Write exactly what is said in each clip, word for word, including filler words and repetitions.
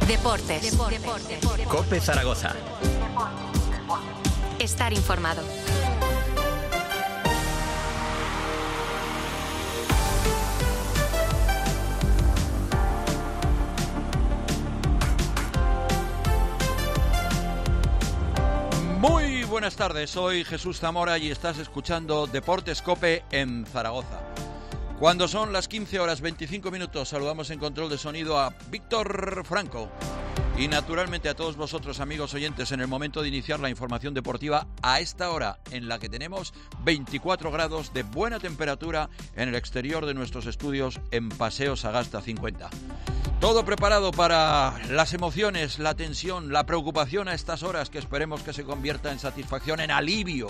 Deportes. Deportes. Deportes. COPE Zaragoza. Estar informado. Muy buenas tardes, soy Jesús Zamora y estás escuchando Deportes COPE en Zaragoza. Cuando son las quince horas veinticinco minutos, saludamos en control de sonido a Víctor Franco y naturalmente a todos vosotros, amigos oyentes, en el momento de iniciar la información deportiva a esta hora en la que tenemos veinticuatro grados de buena temperatura en el exterior de nuestros estudios en Paseo Sagasta cincuenta. Todo preparado para las emociones, la tensión, la preocupación a estas horas que esperemos que se convierta en satisfacción, en alivio.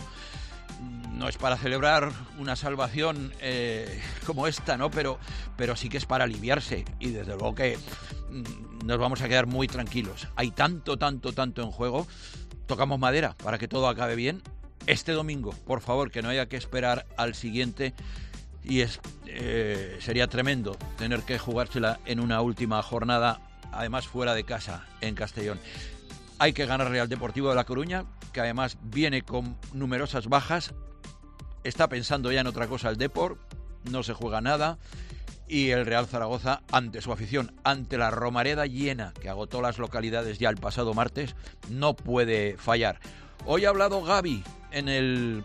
No es para celebrar una salvación eh, como esta, ¿no? Pero, pero sí que es para aliviarse y desde luego que mm, nos vamos a quedar muy tranquilos. Hay tanto, tanto, tanto en juego. Tocamos madera para que todo acabe bien. Este domingo, por favor, que no haya que esperar al siguiente. Y es eh, sería tremendo tener que jugársela en una última jornada, además fuera de casa, en Castellón. Hay que ganar Real Deportivo de La Coruña, que además viene con numerosas bajas. Está pensando ya en otra cosa el Depor, no se juega nada. Y el Real Zaragoza, ante su afición, ante la Romareda llena, que agotó las localidades ya el pasado martes, no puede fallar. Hoy ha hablado Gavi en el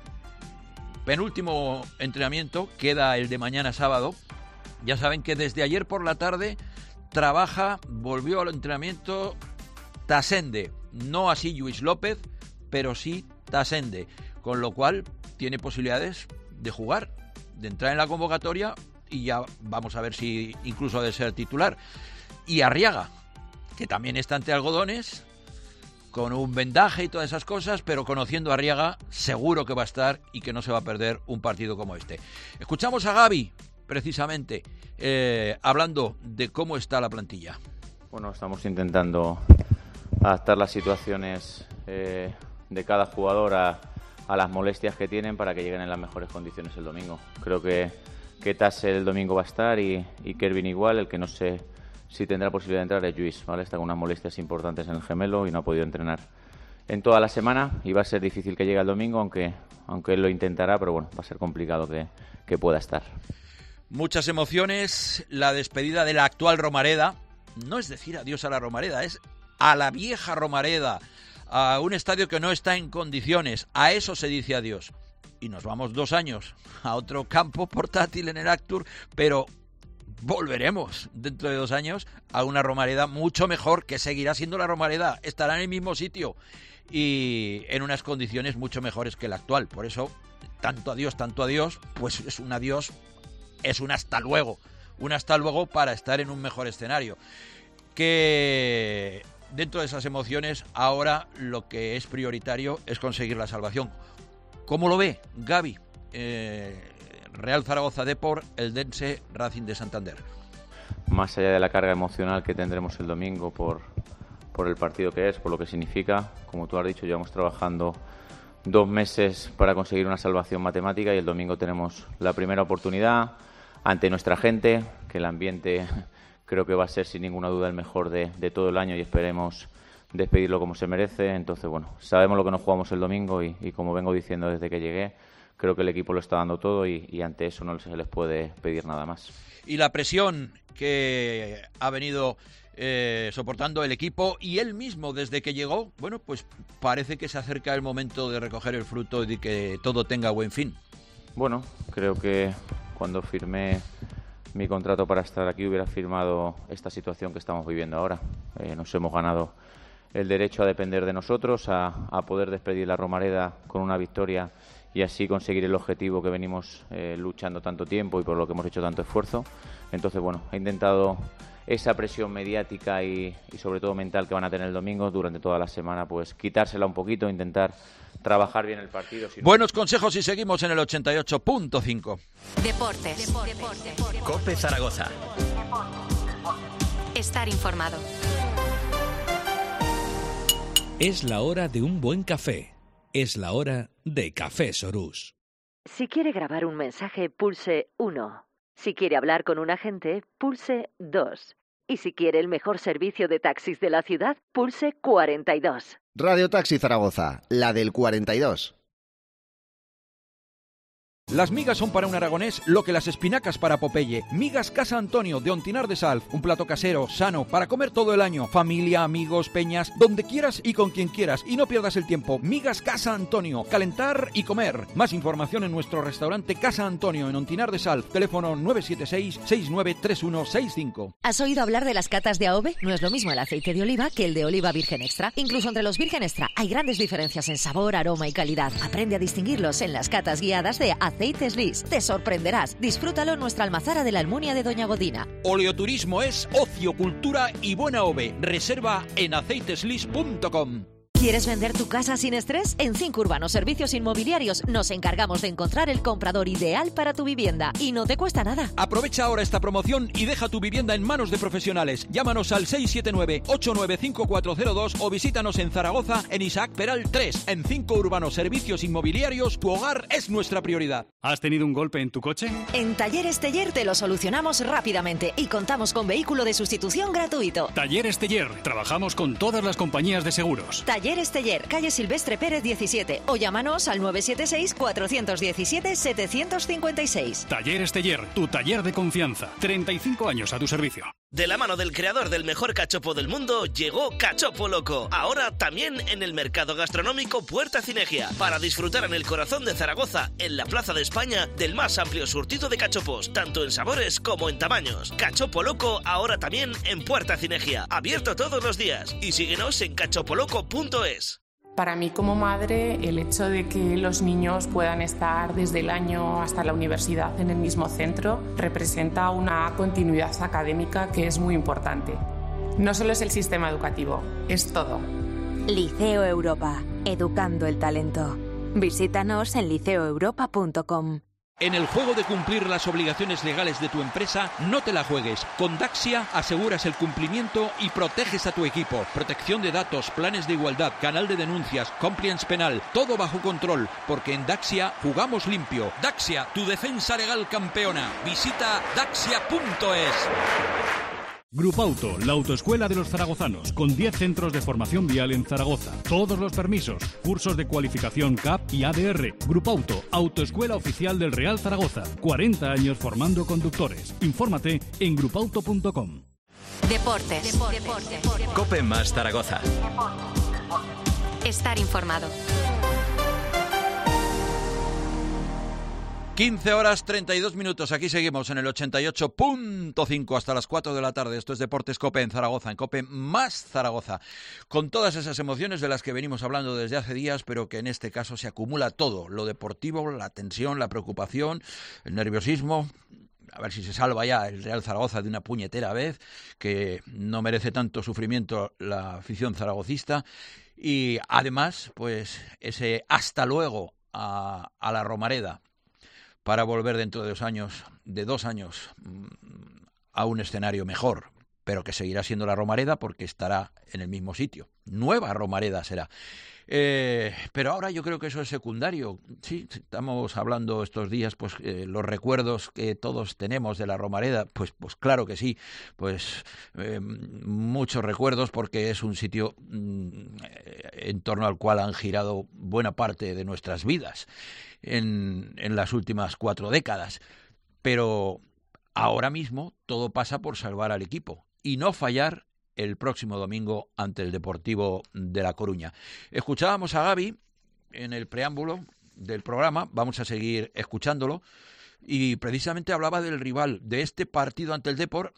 penúltimo entrenamiento, queda el de mañana sábado. Ya saben que desde ayer por la tarde trabaja, volvió al entrenamiento Tasende, no así Lluís López, pero sí Tasende, con lo cual tiene posibilidades de jugar, de entrar en la convocatoria y ya vamos a ver si incluso de ser titular. Y Arriaga, que también está ante algodones, con un vendaje y todas esas cosas, pero conociendo a Arriaga seguro que va a estar y que no se va a perder un partido como este. Escuchamos a Gavi, precisamente, eh, hablando de cómo está la plantilla. Bueno, estamos intentando adaptar las situaciones eh, de cada jugador a, a las molestias que tienen para que lleguen en las mejores condiciones el domingo. Creo que, que Tasse el domingo va a estar y, y Kervin igual. El que no sé si tendrá posibilidad de entrar es Lluís, ¿vale? Está con unas molestias importantes en el gemelo y no ha podido entrenar en toda la semana y va a ser difícil que llegue el domingo, aunque, aunque él lo intentará, pero bueno, va a ser complicado que, que pueda estar. Muchas emociones, la despedida de la actual Romareda. No es decir adiós a la Romareda, es a la vieja Romareda, a un estadio que no está en condiciones. A eso se dice adiós. Y nos vamos dos años a otro campo portátil en el Actur, pero volveremos dentro de dos años a una Romareda mucho mejor, que seguirá siendo la Romareda, estará en el mismo sitio y en unas condiciones mucho mejores que la actual. Por eso, tanto adiós, tanto adiós, pues es un adiós, es un hasta luego, un hasta luego para estar en un mejor escenario. Que dentro de esas emociones, ahora lo que es prioritario es conseguir la salvación. ¿Cómo lo ve Gavi? Eh, Real Zaragoza Depor, Eldense, Racing de Santander. Más allá de la carga emocional que tendremos el domingo por, por el partido que es, por lo que significa, como tú has dicho, llevamos trabajando dos meses para conseguir una salvación matemática y el domingo tenemos la primera oportunidad ante nuestra gente, que el ambiente creo que va a ser sin ninguna duda el mejor de, de todo el año y esperemos despedirlo como se merece. Entonces, bueno, sabemos lo que nos jugamos el domingo y, y como vengo diciendo desde que llegué, creo que el equipo lo está dando todo y, y ante eso no se les puede pedir nada más. Y la presión que ha venido eh, soportando el equipo y él mismo desde que llegó, bueno, pues parece que se acerca el momento de recoger el fruto y de que todo tenga buen fin. Bueno, creo que cuando firmé mi contrato para estar aquí hubiera firmado esta situación que estamos viviendo ahora. Eh, nos hemos ganado el derecho a depender de nosotros, a, a poder despedir la Romareda con una victoria y así conseguir el objetivo que venimos eh, luchando tanto tiempo y por lo que hemos hecho tanto esfuerzo. Entonces, bueno, he intentado esa presión mediática y, y sobre todo mental que van a tener el domingo durante toda la semana, pues quitársela un poquito, intentar trabajar bien el partido. Si no... Buenos consejos y seguimos en el ochenta y ocho punto cinco. Deportes. Deportes. Deportes. COPE Zaragoza. Estar informado. Es la hora de un buen café. Es la hora de Café Sorús. Si quiere grabar un mensaje, pulse uno. Si quiere hablar con un agente, pulse dos. Y si quiere el mejor servicio de taxis de la ciudad, pulse cuarenta y dos. Radio Taxi Zaragoza, la del cuarenta y dos. Las migas son para un aragonés lo que las espinacas para Popeye. Migas Casa Antonio de Ontinar de Salf. Un plato casero, sano, para comer todo el año. Familia, amigos, peñas, donde quieras y con quien quieras. Y no pierdas el tiempo. Migas Casa Antonio. Calentar y comer. Más información en nuestro restaurante Casa Antonio en Ontinar de Salf. Teléfono nueve siete seis, seis nueve tres uno seis cinco. ¿Has oído hablar de las catas de A O V E? No es lo mismo el aceite de oliva que el de oliva virgen extra. Incluso entre los virgen extra hay grandes diferencias en sabor, aroma y calidad. Aprende a distinguirlos en las catas guiadas de Aceites Lis. Te sorprenderás. Disfrútalo en nuestra almazara de la Almunia de Doña Godina. Oleoturismo es ocio, cultura y buena O V E. Reserva en aceiteslis punto com. ¿Quieres vender tu casa sin estrés? En Cinco Urbano Servicios Inmobiliarios nos encargamos de encontrar el comprador ideal para tu vivienda y no te cuesta nada. Aprovecha ahora esta promoción y deja tu vivienda en manos de profesionales. Llámanos al seis siete nueve, ocho nueve cinco cuatro cero dos o visítanos en Zaragoza en Isaac Peral tres. En Cinco Urbano Servicios Inmobiliarios, tu hogar es nuestra prioridad. ¿Has tenido un golpe en tu coche? En Talleres Teller te lo solucionamos rápidamente y contamos con vehículo de sustitución gratuito. Talleres Teller. Trabajamos con todas las compañías de seguros. Talleres Teller, calle Silvestre Pérez diecisiete o llámanos al nueve siete seis, cuatro uno siete, siete cinco seis. Talleres Teller, tu taller de confianza. treinta y cinco años a tu servicio. De la mano del creador del mejor cachopo del mundo, llegó Cachopo Loco. Ahora también en el mercado gastronómico Puerta Cinegia. Para disfrutar en el corazón de Zaragoza, en la Plaza de España, del más amplio surtido de cachopos, tanto en sabores como en tamaños. Cachopo Loco ahora también en Puerta Cinegia. Abierto todos los días. Y síguenos en cachopoloco punto es. Para mí como madre, el hecho de que los niños puedan estar desde el año hasta la universidad en el mismo centro representa una continuidad académica que es muy importante. No solo es el sistema educativo, es todo. Liceo Europa, educando el talento. Visítanos en liceo europa punto com. En el juego de cumplir las obligaciones legales de tu empresa, no te la juegues. Con Daxia aseguras el cumplimiento y proteges a tu equipo. Protección de datos, planes de igualdad, canal de denuncias, compliance penal, todo bajo control, porque en Daxia jugamos limpio. Daxia, tu defensa legal campeona. Visita daxia punto es. Grupauto, la autoescuela de los zaragozanos, con diez centros de formación vial en Zaragoza. Todos los permisos, cursos de cualificación C A P y A D R. Grupauto, autoescuela oficial del Real Zaragoza. cuarenta años formando conductores. Infórmate en grupauto punto com. Deportes. Deportes. Deportes. Cope más Zaragoza. Estar informado. quince horas treinta y dos minutos, aquí seguimos en el ochenta y ocho punto cinco hasta las cuatro de la tarde. Esto es Deportes Cope en Zaragoza, en Cope más Zaragoza, con todas esas emociones de las que venimos hablando desde hace días, pero que en este caso se acumula todo, lo deportivo, la tensión, la preocupación, el nerviosismo. A ver si se salva ya el Real Zaragoza de una puñetera vez, que no merece tanto sufrimiento la afición zaragocista. Y además, pues ese hasta luego a, a la Romareda, para volver dentro de dos años, de dos años a un escenario mejor, pero que seguirá siendo la Romareda porque estará en el mismo sitio. Nueva Romareda será. Eh, pero ahora yo creo que eso es secundario. Sí, estamos hablando estos días, pues eh, los recuerdos que todos tenemos de la Romareda, pues, pues claro que sí, pues eh, muchos recuerdos porque es un sitio mm, en torno al cual han girado buena parte de nuestras vidas en, en las últimas cuatro décadas. Pero ahora mismo todo pasa por salvar al equipo y no fallar el próximo domingo ante el Deportivo de La Coruña. Escuchábamos a Gaby en el preámbulo del programa, vamos a seguir escuchándolo, y precisamente hablaba del rival, de este partido ante el Depor.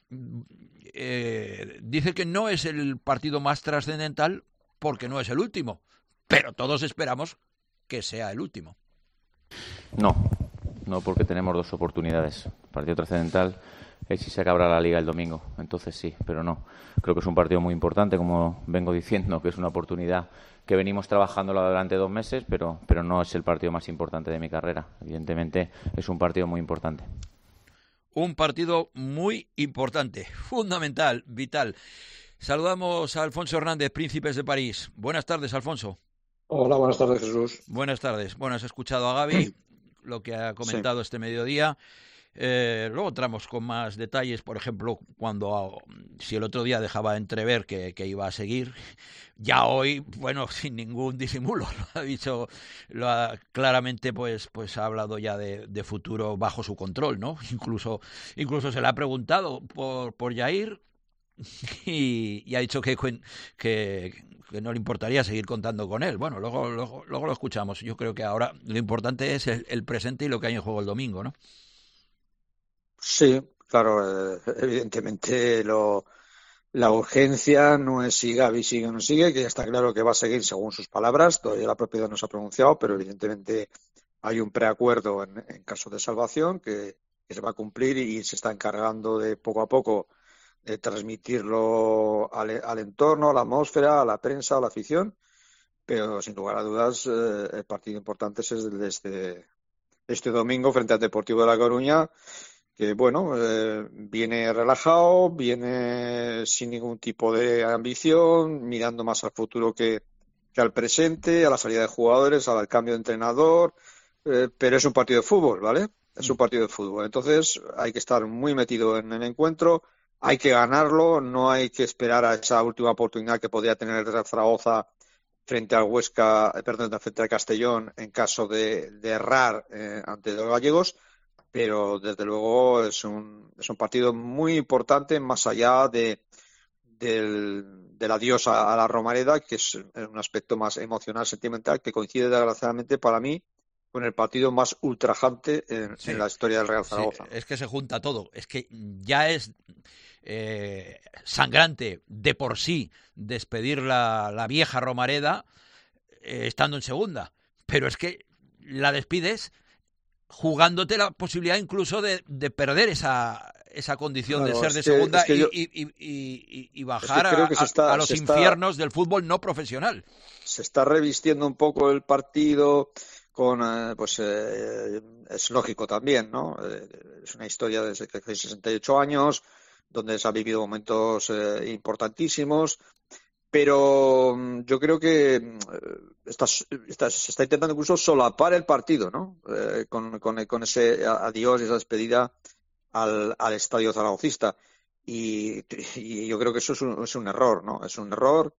Eh, dice que no es el partido más trascendental porque no es el último, pero todos esperamos que sea el último. No, no porque tenemos dos oportunidades. Partido trascendental es si se acaba la Liga el domingo, entonces sí, pero no. Creo que es un partido muy importante, como vengo diciendo, que es una oportunidad que venimos trabajándola durante dos meses, pero, pero no es el partido más importante de mi carrera. Evidentemente es un partido muy importante. Un partido muy importante, fundamental, vital. Saludamos a Alfonso Hernández, Príncipes de París. Buenas tardes, Alfonso. Hola, buenas tardes, Jesús. Buenas tardes. Bueno, has escuchado a Gaby, lo que ha comentado sí. este mediodía. Eh, luego entramos con más detalles, por ejemplo, cuando si el otro día dejaba entrever que, que iba a seguir, ya hoy, bueno, sin ningún disimulo, lo ha dicho, lo ha, claramente, pues, pues ha hablado ya de, de futuro bajo su control, ¿no? Incluso, incluso se le ha preguntado por, por Jair y, y ha dicho que, que, que no le importaría seguir contando con él. Bueno, luego, luego, luego lo escuchamos. Yo creo que ahora lo importante es el, el presente y lo que hay en juego el domingo, ¿no? Sí, claro, eh, evidentemente lo, la urgencia no es si Gavi sigue o no sigue, que ya está claro que va a seguir según sus palabras, todavía la propiedad no se ha pronunciado, pero evidentemente hay un preacuerdo en, en caso de salvación que, que se va a cumplir y se está encargando de poco a poco de transmitirlo al, al entorno, a la atmósfera, a la prensa, a la afición, pero sin lugar a dudas eh, el partido importante es el de este, este domingo frente al Deportivo de La Coruña, que bueno, eh, viene relajado, viene sin ningún tipo de ambición, mirando más al futuro que, que al presente, a la salida de jugadores, al cambio de entrenador, eh, pero es un partido de fútbol, ¿vale? Es un partido de fútbol. Entonces hay que estar muy metido en el encuentro, hay que ganarlo, no hay que esperar a esa última oportunidad que podría tener el Real Zaragoza frente al Huesca, perdón, frente al Castellón, en caso de, de errar eh, ante los gallegos. Pero desde luego es un, es un partido muy importante más allá de del, del adiós a, a la Romareda, que es un aspecto más emocional, sentimental, que coincide desgraciadamente para mí con el partido más ultrajante en, sí, en la historia del Real Zaragoza. Sí, es que se junta todo, es que ya es eh, sangrante de por sí despedir la, la vieja Romareda eh, estando en segunda, pero es que la despides jugándote la posibilidad incluso de, de perder esa esa condición claro, de ser de que, segunda es y, yo, y, y, y, y bajar es que que a, está, a los infiernos está, del fútbol no profesional. Se está revistiendo un poco el partido con, eh, pues eh, es lógico también, ¿no? Eh, es una historia de sesenta y ocho años, donde se han vivido momentos eh, importantísimos, pero yo creo que está, está, se está intentando incluso solapar el partido, ¿no? Eh, con, con, con ese adiós y esa despedida al, al estadio zaragocista. Y, y yo creo que eso es un, es un error, ¿no? Es un error.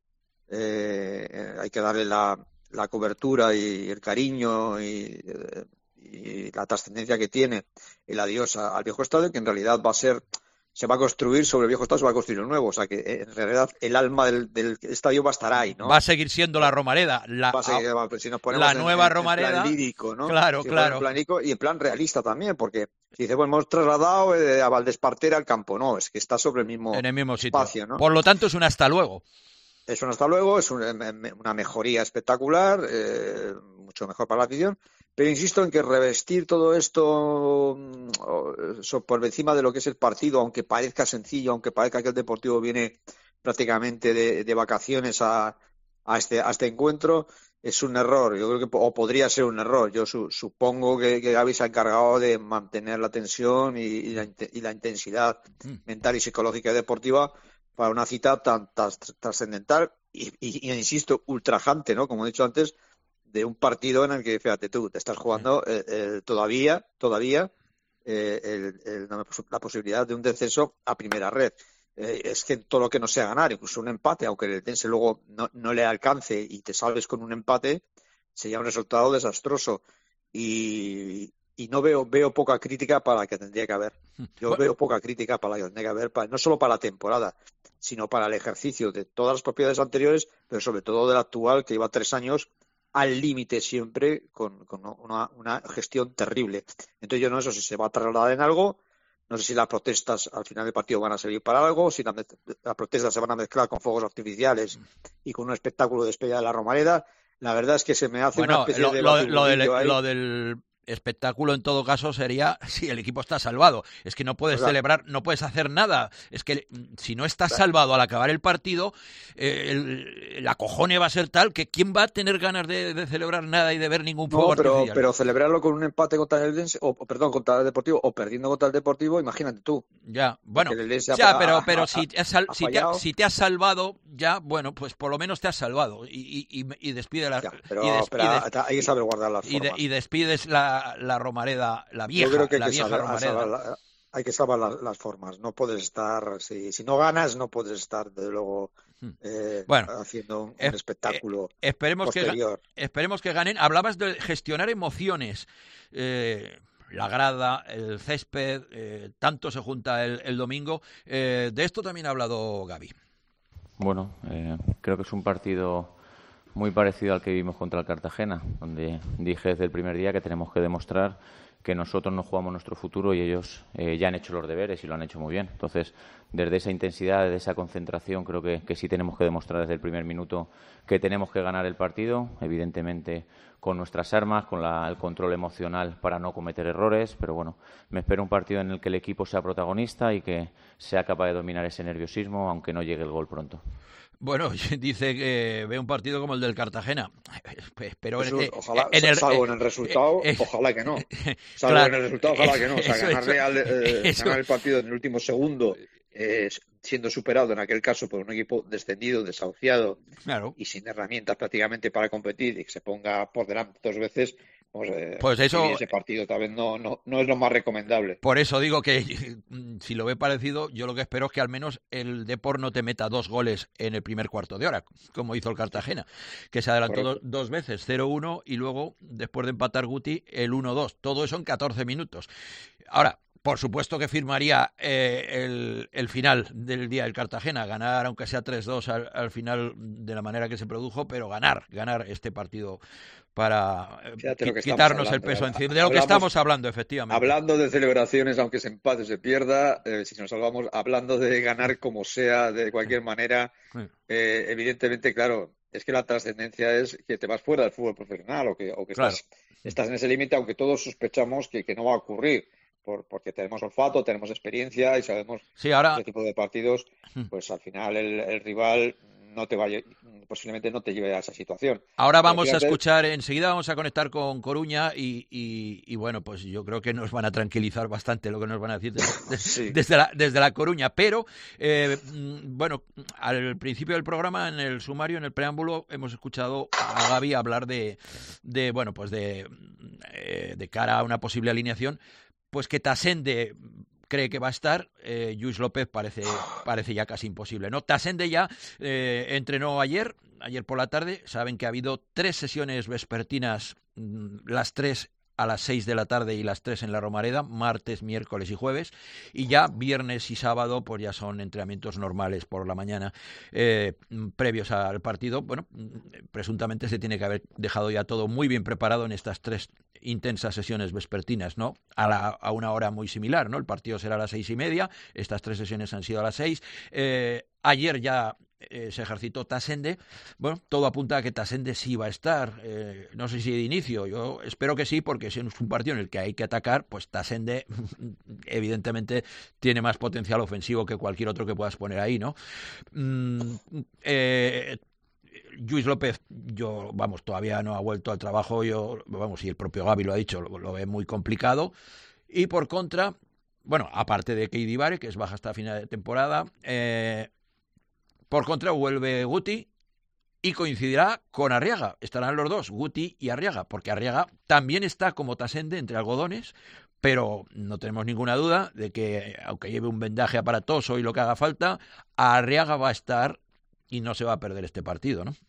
Eh, hay que darle la, la cobertura y el cariño y, y la trascendencia que tiene el adiós al viejo estadio, que en realidad va a ser... se va a construir sobre el viejo estadio, se va a construir un nuevo, o sea que en realidad el alma del, del estadio va a estar ahí, ¿no? Va a seguir siendo la Romareda, la, va a seguir, si nos ponemos la en, nueva en, Romareda, en plan lírico, ¿no? Claro, si claro. En plan lírico y en plan realista también, porque si dice, bueno, hemos trasladado eh, a Valdespartera al campo, no, es que está sobre el mismo, en el mismo sitio. Espacio, ¿no? Por lo tanto es un hasta luego. Es un hasta luego, es un, una mejoría espectacular, eh, mucho mejor para la afición. Pero insisto en que revestir todo esto por encima de lo que es el partido, aunque parezca sencillo, aunque parezca que el Deportivo viene prácticamente de, de vacaciones a, a, este, a este encuentro, es un error. Yo creo que o podría ser un error. Yo su, supongo que, que Gavi se ha encargado de mantener la tensión y, y, la, y la intensidad mm. mental y psicológica y deportiva para una cita tan, tan trascendental y, y, y, insisto, ultrajante, ¿no? Como he dicho antes, de un partido en el que, fíjate tú, te estás jugando eh, eh, todavía, todavía eh, el, el, la posibilidad de un descenso a primera red. Eh, es que todo lo que no sea ganar, incluso un empate, aunque el Eldense luego no, no le alcance y te salves con un empate, sería un resultado desastroso. Y, y no veo veo poca crítica para la que tendría que haber. Yo bueno. veo poca crítica para la que tendría que haber, para, no solo para la temporada, sino para el ejercicio de todas las propiedades anteriores, pero sobre todo del actual, que lleva tres años al límite siempre, con, con una, una gestión terrible. Entonces yo no sé si se va a trasladar en algo, no sé si las protestas al final del partido van a servir para algo, si las la protestas se van a mezclar con fuegos artificiales y con un espectáculo de despedida de la Romareda. La verdad es que se me hace bueno, una especie lo, de... Lo, lo, del, lo del espectáculo en todo caso sería si el equipo está salvado. Es que no puedes ¿verdad? celebrar, no puedes hacer nada. Es que si no estás ¿verdad? salvado al acabar el partido, eh, el, el acojone va a ser tal que ¿quién va a tener ganas de, de celebrar nada y de ver ningún fuego no, pero, artificial? Pero celebrarlo con un empate contra el Eldense, o perdón, contra el Deportivo, o perdiendo contra el Deportivo, imagínate tú. Ya, bueno, ya, ha, pero, pero ha, si, te has, ha si, te, si te has salvado, ya, bueno, pues por lo menos te has salvado y, y, y, y despide la... Ya, pero, y des, pero y des, hay que saber guardar las y, formas. de, y despides la la, la Romareda, la vieja, Yo creo que hay la que vieja saber, Romareda. saber la, hay que saber la, las formas. No puedes estar, si, si no ganas, no puedes estar, desde luego, eh, bueno, haciendo un, un es, espectáculo eh, esperemos posterior. Que, esperemos que ganen. Hablabas de gestionar emociones. Eh, la grada, el césped, eh, tanto se junta el, el domingo. Eh, de esto también ha hablado Gavi. Bueno, eh, creo que es un partido muy parecido al que vimos contra el Cartagena, donde dije desde el primer día que tenemos que demostrar que nosotros no jugamos nuestro futuro y ellos eh, ya han hecho los deberes y lo han hecho muy bien. Entonces, desde esa intensidad, desde esa concentración, creo que, que sí tenemos que demostrar desde el primer minuto que tenemos que ganar el partido, evidentemente con nuestras armas, con la, el control emocional para no cometer errores, pero bueno, me espero un partido en el que el equipo sea protagonista y que sea capaz de dominar ese nerviosismo, aunque no llegue el gol pronto. Bueno, dice que ve un partido como el del Cartagena. Pero Eso, en, ojalá, en el, salvo en el resultado, eh, ojalá que no. Salvo claro, en el resultado, ojalá que no. O sea, eso, ganarle eso, al, eh, eso. ganar el partido en el último segundo, eh, siendo superado en aquel caso por un equipo descendido, desahuciado, claro, y sin herramientas prácticamente para competir y que se ponga por delante dos veces, pues, eh, pues eso, ese partido tal vez no, no, no es lo más recomendable. Por eso digo que si lo ve parecido, yo lo que espero es que al menos el Depor no te meta dos goles en el primer cuarto de hora, como hizo el Cartagena, que se adelantó do, dos veces, cero uno, y luego, después de empatar Guti, el uno dos. Todo eso en catorce minutos. Ahora, por supuesto que firmaría eh, el, el final del día del Cartagena, ganar aunque sea tres dos al, al final de la manera que se produjo, pero ganar, ganar este partido para qu- quitarnos hablando, el peso encima. De lo hablamos, que estamos hablando, efectivamente. Hablando de celebraciones, aunque se empate o se pierda, eh, si nos salvamos, hablando de ganar como sea, de cualquier manera, eh, evidentemente, claro, es que la trascendencia es que te vas fuera del fútbol profesional o que, o que claro. estás, estás en ese límite, aunque todos sospechamos que, que no va a ocurrir. Por, porque tenemos olfato, tenemos experiencia y sabemos sí, ahora... ese tipo de partidos, pues al final el, el rival no te vaya, posiblemente no te lleve a esa situación. Ahora vamos fíjate... a escuchar, enseguida vamos a conectar con Coruña y, y, y bueno, pues yo creo que nos van a tranquilizar bastante lo que nos van a decir desde, sí. desde, la, desde la Coruña, pero eh, bueno, al principio del programa, en el sumario, en el preámbulo, hemos escuchado a Gavi hablar de, de bueno, pues de, eh, de cara a una posible alineación, pues que Tasende cree que va a estar, eh, Lluís López parece, parece ya casi imposible, ¿no? Tasende ya eh, entrenó ayer, ayer por la tarde, saben que ha habido tres sesiones vespertinas, las tres a las seis de la tarde y las tres en la Romareda, martes, miércoles y jueves, y ya viernes y sábado pues ya son entrenamientos normales por la mañana, eh, previos al partido. Bueno, presuntamente se tiene que haber dejado ya todo muy bien preparado en estas tres intensas sesiones vespertinas, ¿no? A, la, a una hora muy similar, ¿no? El partido será a las seis y media, estas tres sesiones han sido a las seis. Eh, ayer ya Eh, se ejercitó Tasende. Bueno, todo apunta a que Tasende sí va a estar, eh, no sé si de inicio, yo espero que sí, porque si es un partido en el que hay que atacar, pues Tasende evidentemente tiene más potencial ofensivo que cualquier otro que puedas poner ahí, ¿no? Mm, eh, Lluís López, yo, vamos, todavía no ha vuelto al trabajo, yo, vamos, y el propio Gavi lo ha dicho, lo, lo ve muy complicado, y por contra, bueno, aparte de Keidi Bare, que es baja hasta final de temporada, eh, por contra, vuelve Guti y coincidirá con Arriaga. Estarán los dos, Guti y Arriaga, porque Arriaga también está como Tasende entre algodones, pero no tenemos ninguna duda de que, aunque lleve un vendaje aparatoso y lo que haga falta, Arriaga va a estar y no se va a perder este partido, ¿no?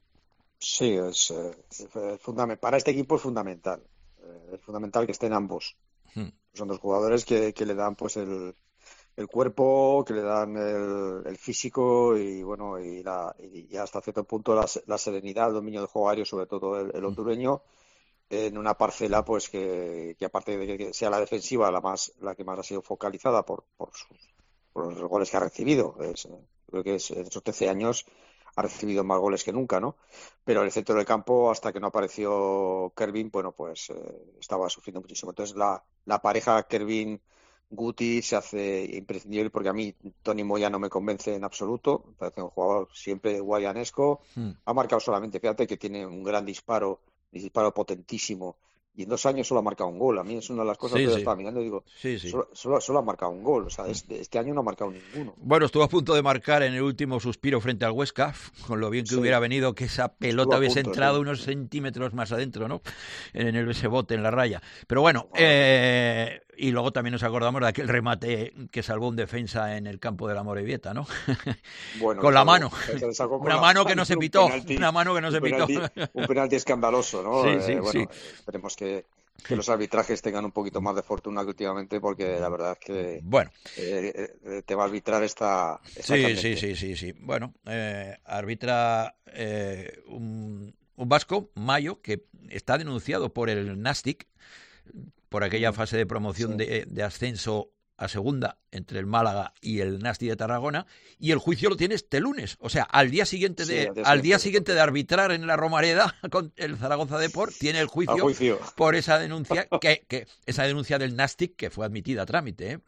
Sí, es, es fundamental. Para este equipo es fundamental. Es fundamental que estén ambos. Hmm. Son dos jugadores que, que le dan pues el... el cuerpo, que le dan el, el físico y bueno y, la, y hasta cierto punto la, la serenidad, el dominio del juego aéreo, sobre todo el, el hondureño, en una parcela pues que, que aparte de que sea la defensiva la más la que más ha sido focalizada por, por, sus, por los goles que ha recibido. Es, creo que es, en esos trece años ha recibido más goles que nunca, ¿no? Pero en el centro del campo, hasta que no apareció Kervin, bueno, pues eh, estaba sufriendo muchísimo. Entonces la, la pareja Kervin Guti se hace imprescindible, porque a mí Tony Moya no me convence en absoluto. Me parece un jugador siempre guayanesco. Hmm. Ha marcado solamente, fíjate que tiene un gran disparo, un disparo potentísimo y en dos años solo ha marcado un gol. A mí es una de las cosas sí, que yo sí. estaba mirando y digo, sí, sí. Solo, solo, solo ha marcado un gol. O sea, este, este año no ha marcado ninguno. Bueno, estuvo a punto de marcar en el último suspiro frente al Huesca, con lo bien que sí. hubiera venido que esa pelota hubiese punto, entrado sí. unos centímetros más adentro, ¿no? En el, ese bote, en la raya. Pero bueno, eh, y luego también nos acordamos de aquel remate que salvó un defensa en el campo de la Morevieta, ¿no? Bueno, con la mano. Con una la mano que no se pitó. Penalti, una mano que no se pitó. Un penalti escandaloso, ¿no? Sí, sí, eh, bueno, sí. Esperemos que, que los arbitrajes tengan un poquito más de fortuna que últimamente, porque la verdad es que bueno. eh, el tema arbitrar está... está sí, candente. sí, sí, sí, sí. Bueno, eh, arbitra eh, un, un vasco, Mayo, que está denunciado por el Nastic, por aquella fase de promoción sí. de, de ascenso a segunda entre el Málaga y el Nasti de Tarragona, y el juicio lo tiene este lunes, o sea, al día siguiente de, sí, al día, al día siguiente de arbitrar en la Romareda con el Zaragoza Deport, tiene el juicio, juicio. por esa denuncia que, que esa denuncia del Nastic que fue admitida a trámite, ¿eh?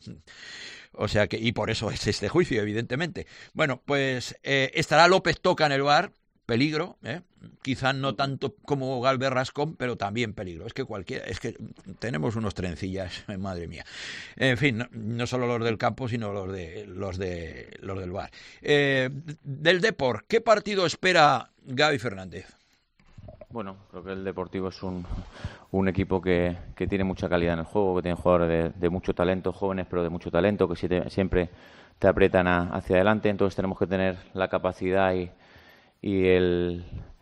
O sea que, y por eso es este juicio, evidentemente. Bueno, pues eh, estará López Toca en el V A R, peligro, ¿eh? Quizá no tanto como Galvez Rascón, pero también peligro. Es que cualquiera, es que tenemos unos trencillas, madre mía. En fin, no, no solo los del campo, sino los de los de los del V A R. Eh, del Depor, ¿qué partido espera Gaby Fernández? Bueno, creo que el Deportivo es un, un equipo que, que tiene mucha calidad en el juego, que tiene jugadores de, de mucho talento, jóvenes pero de mucho talento, que si te, siempre te aprietan a, hacia adelante. Entonces tenemos que tener la capacidad y, y el,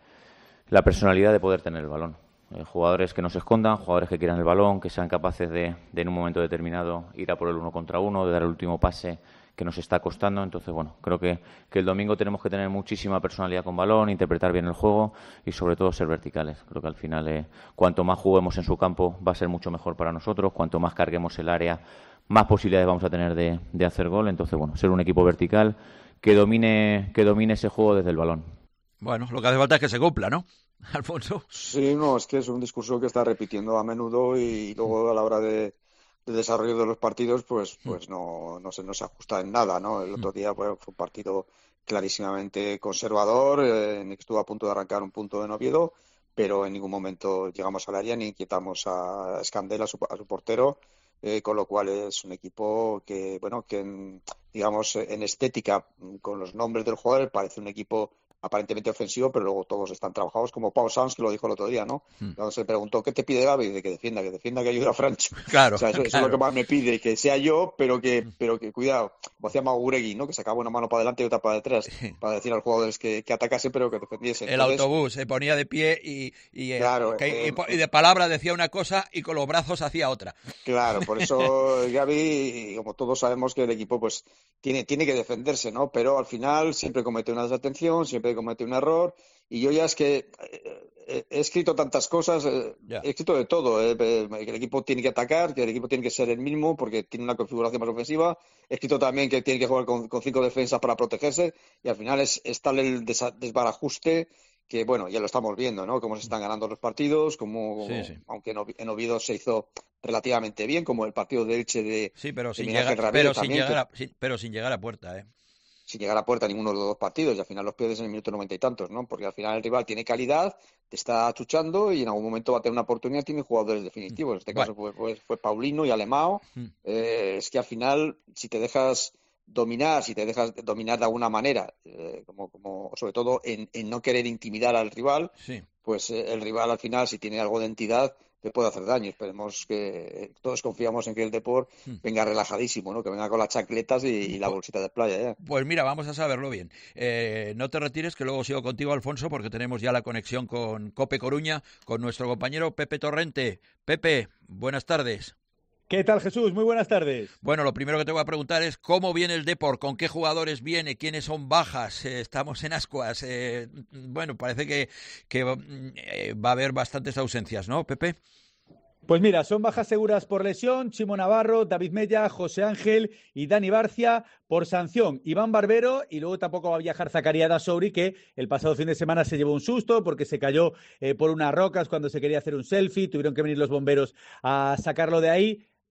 la personalidad de poder tener el balón. Eh, jugadores que no se escondan, jugadores que quieran el balón, que sean capaces de, de en un momento determinado ir a por el uno contra uno, de dar el último pase que nos está costando. Entonces, bueno, creo que, que el domingo tenemos que tener muchísima personalidad con balón, interpretar bien el juego y sobre todo ser verticales. Creo que al final, eh, cuanto más juguemos en su campo va a ser mucho mejor para nosotros, cuanto más carguemos el área, más posibilidades vamos a tener de, de hacer gol. Entonces, bueno, ser un equipo vertical que domine, que domine ese juego desde el balón. Bueno, lo que hace falta es que se cumpla, ¿no, Alfonso? Sí, no, es que es un discurso que está repitiendo a menudo y luego a la hora de de desarrollo de los partidos, pues pues no no se, no se ajusta en nada, ¿no? El otro día pues, fue un partido clarísimamente conservador, eh, en el que estuvo a punto de arrancar un punto en Oviedo, pero en ningún momento llegamos al área ni inquietamos a Escandel, a su, a su portero, eh, con lo cual es un equipo que, bueno, que en, digamos, en estética, con los nombres del jugador, parece un equipo aparentemente ofensivo, pero luego todos están trabajados, como Pau Sanz, que lo dijo el otro día, ¿no? Mm. Cuando se le preguntó, ¿qué te pide Gaby? De que defienda, que defienda, que ayude a Francho. Claro, o sea, eso, claro. eso es lo que más me pide, que sea yo, pero que, pero que cuidado, como hacía Maguregui, ¿no? Que sacaba una mano para adelante y otra para detrás, para decir a los jugadores que, que atacase, pero que defendiese. El Entonces, autobús se ponía de pie y, y, claro, que, eh, y de palabra decía una cosa y con los brazos hacía otra. Claro, por eso Gaby, como todos sabemos que el equipo pues tiene, tiene que defenderse, ¿no? Pero al final siempre comete una desatención, siempre comete un error. Y yo ya es que eh, he escrito tantas cosas, eh, yeah. he escrito de todo, eh, que el equipo tiene que atacar, que el equipo tiene que ser el mismo porque tiene una configuración más ofensiva. He escrito también que tiene que jugar con, con cinco defensas para protegerse y al final es, es tal el des, desbarajuste que, bueno, ya lo estamos viendo, ¿no? Cómo se están ganando los partidos, cómo, sí, sí. aunque en Oviedo se hizo relativamente bien, como el partido de Elche de Sí, pero, de sin, llegar, pero, también, sin, llegar a, que, pero sin llegar a puerta, ¿eh? sin llegar a puerta ninguno de los dos partidos y al final los pierdes en el minuto noventa y tantos, ¿no? Porque al final el rival tiene calidad, te está achuchando y en algún momento va a tener una oportunidad, tiene jugadores definitivos. En este caso fue, fue, fue Paulino y Alemão. Mm. Eh, es que al final, si te dejas dominar, si te dejas dominar de alguna manera, eh, como, como sobre todo en, en no querer intimidar al rival, sí. pues eh, el rival al final, si tiene algo de entidad, te puede hacer daño. Esperemos que todos confiamos en que el Depor venga relajadísimo, ¿no? Que venga con las chancletas y, y la bolsita de playa ya. Pues mira, vamos a saberlo bien. Eh, no te retires, que luego sigo contigo, Alfonso, porque tenemos ya la conexión con Cope Coruña, con nuestro compañero Pepe Torrente. Pepe, buenas tardes. ¿Qué tal, Jesús? Muy buenas tardes. Bueno, lo primero que te voy a preguntar es cómo viene el Depor, con qué jugadores viene, quiénes son bajas, eh, estamos en ascuas. Eh, bueno, parece que, que eh, va a haber bastantes ausencias, ¿no, Pepe? Pues mira, son bajas seguras por lesión, Chimo Navarro, David Mella, José Ángel y Dani Barcia. Por sanción, Iván Barbero, y luego tampoco va a viajar Zakaria Dasouri, que el pasado fin de semana se llevó un susto porque se cayó eh, por unas rocas cuando se quería hacer un selfie, tuvieron que venir los bomberos a sacarlo de ahí.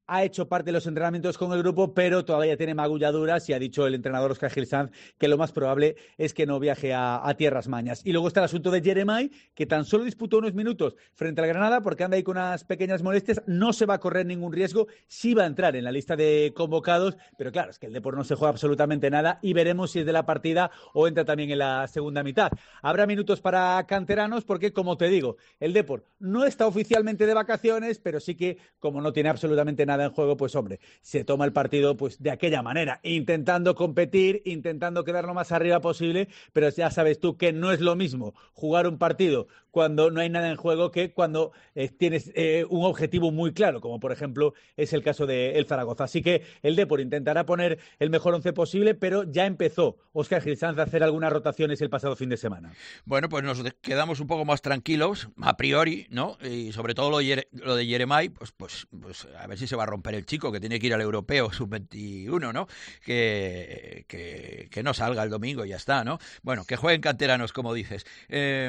ha hecho parte de los entrenamientos con el grupo, pero todavía tiene magulladuras y ha dicho el entrenador Óscar Gil Sanz que lo más probable es que no viaje a, a tierras mañas. Y luego está el asunto de Jeremai, que tan solo disputó unos minutos frente al Granada porque anda ahí con unas pequeñas molestias, no se va a correr ningún riesgo, sí va a entrar en la lista de convocados, pero claro, es que el Depor no se juega absolutamente nada y veremos si es de la partida o entra también en la segunda mitad. Habrá minutos para canteranos porque, como te digo, el Depor no está oficialmente de vacaciones, pero sí que, como no tiene absolutamente nada en juego, pues hombre, se toma el partido pues de aquella manera, intentando competir, intentando quedar lo más arriba posible, pero ya sabes tú que no es lo mismo jugar un partido cuando no hay nada en juego que cuando eh, tienes eh, un objetivo muy claro, como por ejemplo es el caso de el Zaragoza. Así que el Depor intentará poner el mejor once posible, pero ya empezó Óscar Gil Sanz a hacer algunas rotaciones el pasado fin de semana. Bueno, pues nos quedamos un poco más tranquilos, a priori, ¿no? Y sobre todo lo, lo de Jeremai, pues, pues, pues a ver si se va a romper el chico, que tiene que ir al europeo sub veintiuno, ¿no? Que, que, que no salga el domingo y ya está, ¿no? Bueno, que jueguen canteranos, como dices. Eh,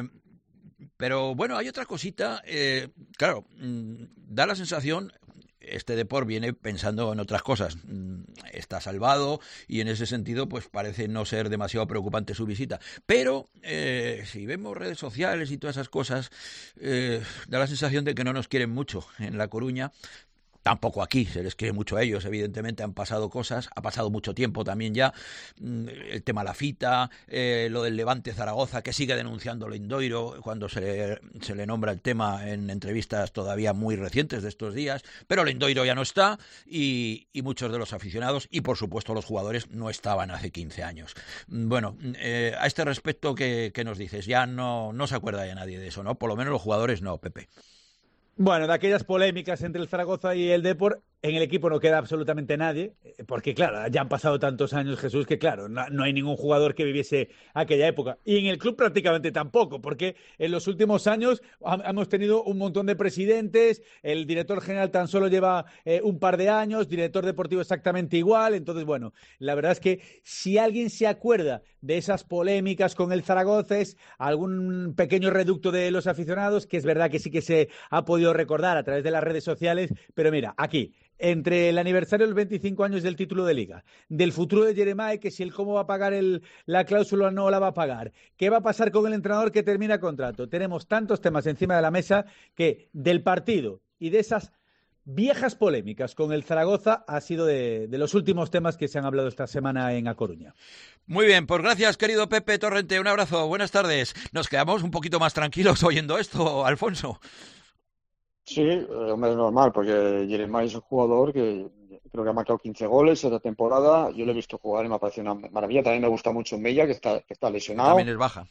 pero bueno, hay otra cosita, eh, claro, da la sensación... Este Depor viene pensando en otras cosas. Está salvado y en ese sentido pues parece no ser demasiado preocupante su visita. Pero eh, si vemos redes sociales y todas esas cosas, eh, da la sensación de que no nos quieren mucho en La Coruña. Tampoco aquí, se les quiere mucho a ellos, evidentemente han pasado cosas, ha pasado mucho tiempo también ya, el tema Lafita, eh, lo del Levante Zaragoza, que sigue denunciando Lendoiro cuando se le, se le nombra el tema en entrevistas todavía muy recientes de estos días, pero Lendoiro ya no está y, y muchos de los aficionados y por supuesto los jugadores no estaban hace quince años. Bueno, eh, a este respecto, ¿qué, qué nos dices? Ya no, no se acuerda ya nadie de eso, ¿no? Por lo menos los jugadores no, Pepe. Bueno, de aquellas polémicas entre el Zaragoza y el Depor, en el equipo no queda absolutamente nadie, porque claro, ya han pasado tantos años, Jesús, que claro, no, no hay ningún jugador que viviese aquella época. Y en el club prácticamente tampoco, porque en los últimos años hemos tenido un montón de presidentes, el director general tan solo lleva eh, un par de años, director deportivo exactamente igual. Entonces, bueno, la verdad es que si alguien se acuerda de esas polémicas con el Zaragoza es algún pequeño reducto de los aficionados, que es verdad que sí que se ha podido recordar a través de las redes sociales, pero mira, aquí, entre el aniversario de los veinticinco años del título de Liga, del futuro de Jeremai, que si el cómo va a pagar el, la cláusula no la va a pagar, qué va a pasar con el entrenador que termina contrato, tenemos tantos temas encima de la mesa que del partido y de esas viejas polémicas con el Zaragoza ha sido de, de los últimos temas que se han hablado esta semana en A Coruña. Muy bien, pues gracias, querido Pepe Torrente, un abrazo, buenas tardes. Nos quedamos un poquito más tranquilos oyendo esto, Alfonso. Sí, hombre, es normal, porque Jeremai es un jugador que creo que ha marcado quince goles esta temporada. Yo lo he visto jugar y me ha parecido una maravilla. También me gusta mucho Mella, que está, que está lesionado. También es baja.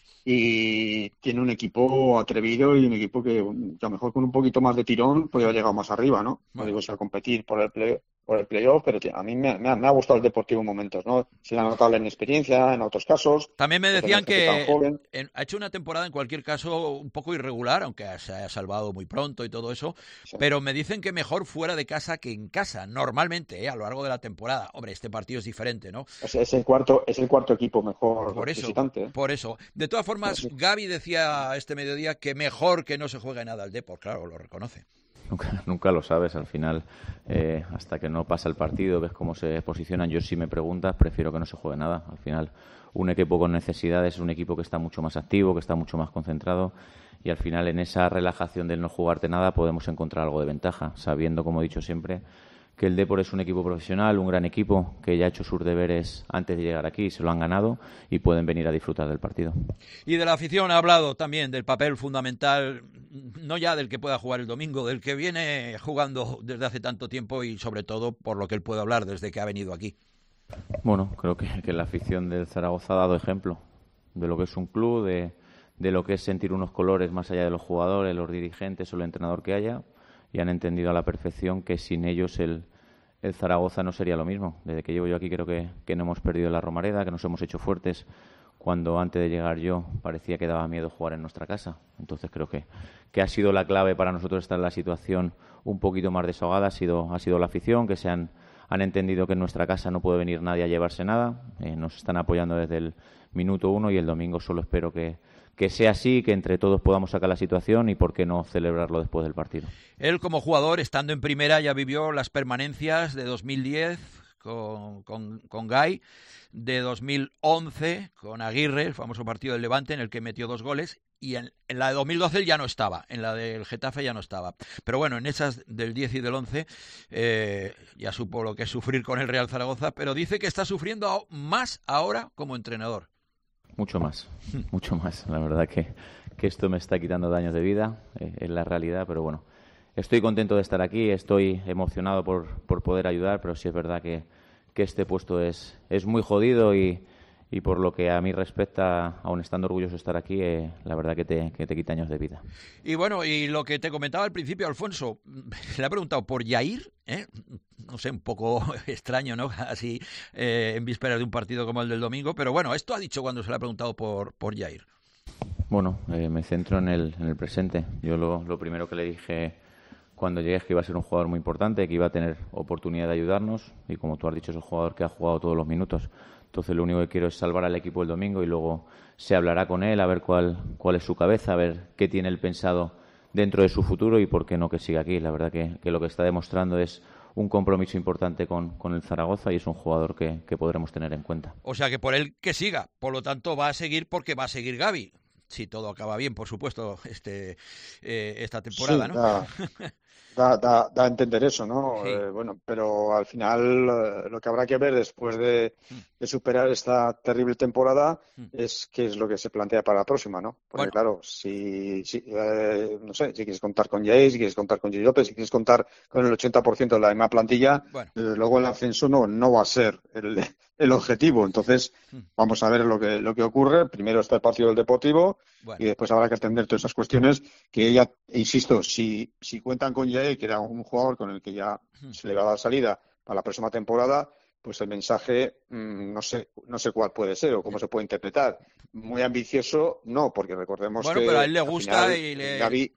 Y tiene un equipo atrevido y un equipo que, que a lo mejor con un poquito más de tirón podría haber llegado más arriba, ¿no? No digo sea competir por el play, por el playoff, pero a mí me, me, ha, me ha gustado el Deportivo en momentos, ¿no? Se le ha notado la inexperiencia en otros casos. También me decían que en, ha hecho una temporada en cualquier caso un poco irregular, aunque se haya salvado muy pronto y todo eso, sí. Pero me dicen que mejor fuera de casa que en casa, normalmente, ¿eh? A lo largo de la temporada. Hombre, este partido es diferente, ¿no? Es, es el cuarto es el cuarto equipo mejor por eso, visitante. ¿eh? Por eso. De todas formas, sí. Gaby decía este mediodía que mejor que no se juegue nada al Depor, claro, lo reconoce. Nunca, nunca lo sabes, al final, eh, hasta que no pasa el partido, ves cómo se posicionan. Yo, si me preguntas, prefiero que no se juegue nada. Al final, un equipo con necesidades es un equipo que está mucho más activo, que está mucho más concentrado, y al final, en esa relajación del no jugarte nada, podemos encontrar algo de ventaja, sabiendo, como he dicho siempre, que el Depor es un equipo profesional, un gran equipo, que ya ha hecho sus deberes antes de llegar aquí, se lo han ganado y pueden venir a disfrutar del partido. Y de la afición ha hablado también del papel fundamental, no ya del que pueda jugar el domingo, del que viene jugando desde hace tanto tiempo y sobre todo por lo que él puede hablar desde que ha venido aquí. Bueno, creo que, que la afición del Zaragoza ha dado ejemplo de lo que es un club, de, de lo que es sentir unos colores más allá de los jugadores, los dirigentes o el entrenador que haya, y han entendido a la perfección que sin ellos el, el Zaragoza no sería lo mismo. Desde que llevo yo aquí creo que, que no hemos perdido la Romareda, que nos hemos hecho fuertes cuando antes de llegar yo parecía que daba miedo jugar en nuestra casa. Entonces creo que, que ha sido la clave para nosotros estar en la situación un poquito más desahogada, ha sido, ha sido la afición, que se han, han entendido que en nuestra casa no puede venir nadie a llevarse nada, eh, nos están apoyando desde el minuto uno y el domingo solo espero que, que sea así, que entre todos podamos sacar la situación y por qué no celebrarlo después del partido. Él como jugador, estando en primera, ya vivió las permanencias de dos mil diez con, con, con Gay, de dos mil once con Aguirre, el famoso partido del Levante en el que metió dos goles, y en, en la de dos mil doce él ya no estaba, en la del Getafe ya no estaba. Pero bueno, en esas del diez y del once eh, ya supo lo que es sufrir con el Real Zaragoza, pero dice que está sufriendo más ahora como entrenador. Mucho más, mucho más. La verdad que, que esto me está quitando años de vida, eh, es la realidad, pero bueno, estoy contento de estar aquí, estoy emocionado por, por poder ayudar, pero sí es verdad que, que este puesto es, es muy jodido y, y por lo que a mí respecta, aun estando orgulloso de estar aquí, eh, la verdad que te, que te quita años de vida. Y bueno, y lo que te comentaba al principio, Alfonso, le ha preguntado por Yair, ¿eh? No sé, un poco extraño, ¿no? Así eh, en vísperas de un partido como el del domingo, pero bueno, esto ha dicho cuando se le ha preguntado por, por Yair. Bueno, eh, me centro en el, en el presente. Yo lo, lo primero que le dije cuando llegué es que iba a ser un jugador muy importante, que iba a tener oportunidad de ayudarnos y como tú has dicho, es un jugador que ha jugado todos los minutos. Entonces lo único que quiero es salvar al equipo el domingo y luego se hablará con él a ver cuál, cuál es su cabeza, a ver qué tiene él pensado dentro de su futuro y por qué no que siga aquí. La verdad que, que lo que está demostrando es un compromiso importante con, con el Zaragoza y es un jugador que, que podremos tener en cuenta. O sea que por él que siga, por lo tanto va a seguir porque va a seguir Gavi. Si todo acaba bien, por supuesto, este eh, esta temporada, sí, ¿no? Da, da, da, da a entender eso, ¿no? Sí. Eh, bueno, pero al final eh, lo que habrá que ver después de, de superar esta terrible temporada es qué es lo que se plantea para la próxima, ¿no? Porque bueno. claro, si, si eh, no sé, si quieres contar con Jay, si quieres contar con Jay López, si quieres contar con el ochenta por ciento de la misma plantilla, bueno. desde luego el ascenso no, no va a ser el, el objetivo. Entonces, vamos a ver lo que, lo que ocurre. Primero está el partido del Deportivo. Bueno. Y después habrá que atender todas esas cuestiones que ella, insisto, si, si cuentan con Yair, que era un jugador con el que ya se le va a dar salida para la próxima temporada, pues el mensaje mmm, no sé no sé cuál puede ser o cómo se puede interpretar. Muy ambicioso, no, porque recordemos bueno, que... Bueno, pero a él le gusta final, y le... Gavi,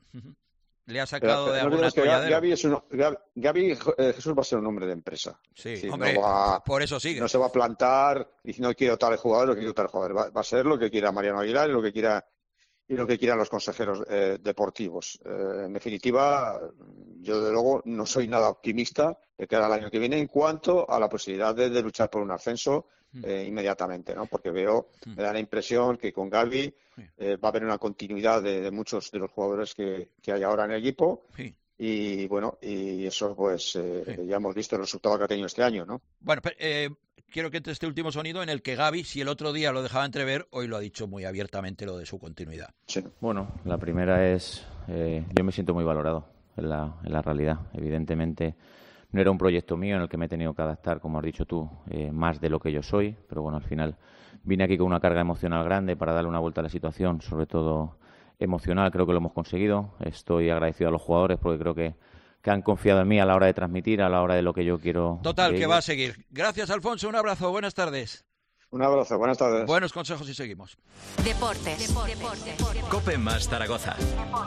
le ha sacado pero, pero de no alguna atolladero. Gavi, es un, Gavi, Gavi eh, Jesús va a ser un hombre de empresa. Sí, sí hombre, no va, por eso sigue. No se va a plantar diciendo quiero tal jugador o quiero tal jugador. Va, va a ser lo que quiera Mariano Aguilar y lo que quiera y lo que quieran los consejeros eh, deportivos. Eh, en definitiva, yo de luego no soy nada optimista de cara al año que viene en cuanto a la posibilidad de, de luchar por un ascenso eh, inmediatamente, ¿no? Porque veo, me da la impresión que con Gavi eh, va a haber una continuidad de, de muchos de los jugadores que, que hay ahora en el equipo. Sí. Y bueno, y eso pues eh, sí. ya hemos visto el resultado que ha tenido este año, ¿no? Bueno, pero, eh, quiero que entre este último sonido en el que Gavi, si el otro día lo dejaba entrever, hoy lo ha dicho muy abiertamente lo de su continuidad. Sí. Bueno, la primera es, eh, yo me siento muy valorado en la, en la realidad. Evidentemente no era un proyecto mío en el que me he tenido que adaptar, como has dicho tú, eh, más de lo que yo soy, pero bueno, al final vine aquí con una carga emocional grande para darle una vuelta a la situación, sobre todo emocional, creo que lo hemos conseguido. Estoy agradecido a los jugadores porque creo que, que han confiado en mí a la hora de transmitir, a la hora de lo que yo quiero. Total, que va a seguir. Gracias, Alfonso, un abrazo, buenas tardes. Un abrazo, buenas tardes. Buenos consejos y seguimos. Deportes. Deportes. Deportes. Deportes. Cope más Zaragoza.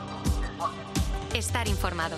Estar informado.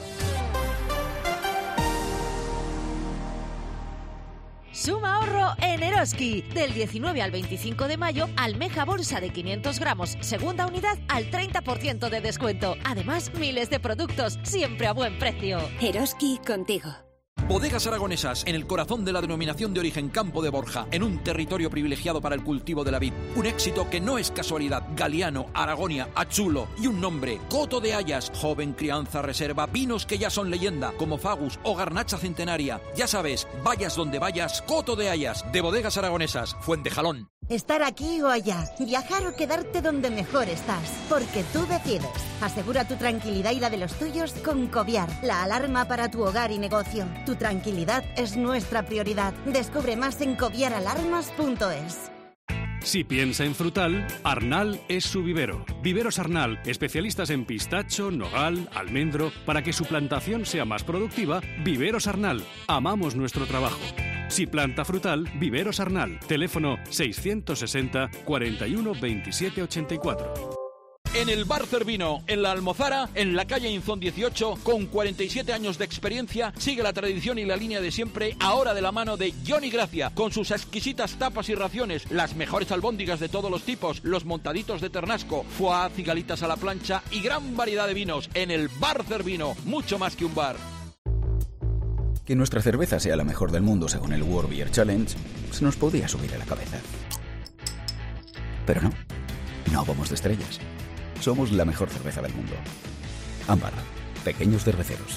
Suma ahorro en Eroski. Del diecinueve al veinticinco de mayo, almeja bolsa de quinientos gramos, segunda unidad al treinta por ciento de descuento. Además, miles de productos, siempre a buen precio. Eroski contigo. Bodegas Aragonesas, en el corazón de la denominación de origen Campo de Borja, en un territorio privilegiado para el cultivo de la vid. Un éxito que no es casualidad. Galiano, Aragonia, Achulo y un nombre, Coto de Hayas, joven crianza reserva, vinos que ya son leyenda, como Fagus o Garnacha Centenaria. Ya sabes, vayas donde vayas, Coto de Hayas, de Bodegas Aragonesas, Fuentejalón. Estar aquí o allá, viajar o quedarte donde mejor estás, porque tú decides. Asegura tu tranquilidad y la de los tuyos con Coviar, la alarma para tu hogar y negocio. Tu tranquilidad es nuestra prioridad. Descubre más en coviar alarmas punto es. Si piensa en frutal, Arnal es su vivero. Viveros Arnal, especialistas en pistacho, nogal, almendro. Para que su plantación sea más productiva, Viveros Arnal. Amamos nuestro trabajo. Si planta frutal, Viveros Arnal. Teléfono seiscientos sesenta, cuarenta y uno, veintisiete, ochenta y cuatro. en el Bar Cervino, en la Almozara, en la calle Inzón dieciocho, con cuarenta y siete años de experiencia, sigue la tradición y la línea de siempre, ahora de la mano de Johnny Gracia, con sus exquisitas tapas y raciones, las mejores albóndigas de todos los tipos, los montaditos de ternasco, foie, cigalitas a la plancha y gran variedad de vinos, en el Bar Cervino, mucho más que un bar. Que nuestra cerveza sea la mejor del mundo según el World Beer Challenge se nos podía subir a la cabeza. Pero no, no vamos de estrellas. Somos la mejor cerveza del mundo. Ámbar, pequeños cerveceros.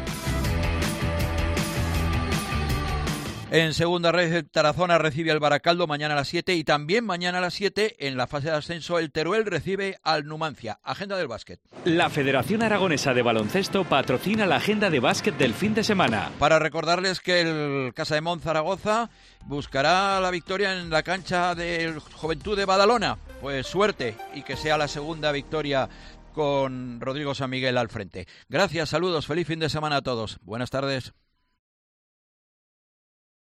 En segunda red, Tarazona recibe al Baracaldo mañana a las siete y también mañana a las siete en la fase de ascenso el Teruel recibe al Numancia. Agenda del básquet. La Federación Aragonesa de Baloncesto patrocina la agenda de básquet del fin de semana. Para recordarles que el Casademont Zaragoza buscará la victoria en la cancha del Juventud de Badalona. Pues suerte y que sea la segunda victoria con Rodrigo San Miguel al frente. Gracias, saludos, feliz fin de semana a todos. Buenas tardes.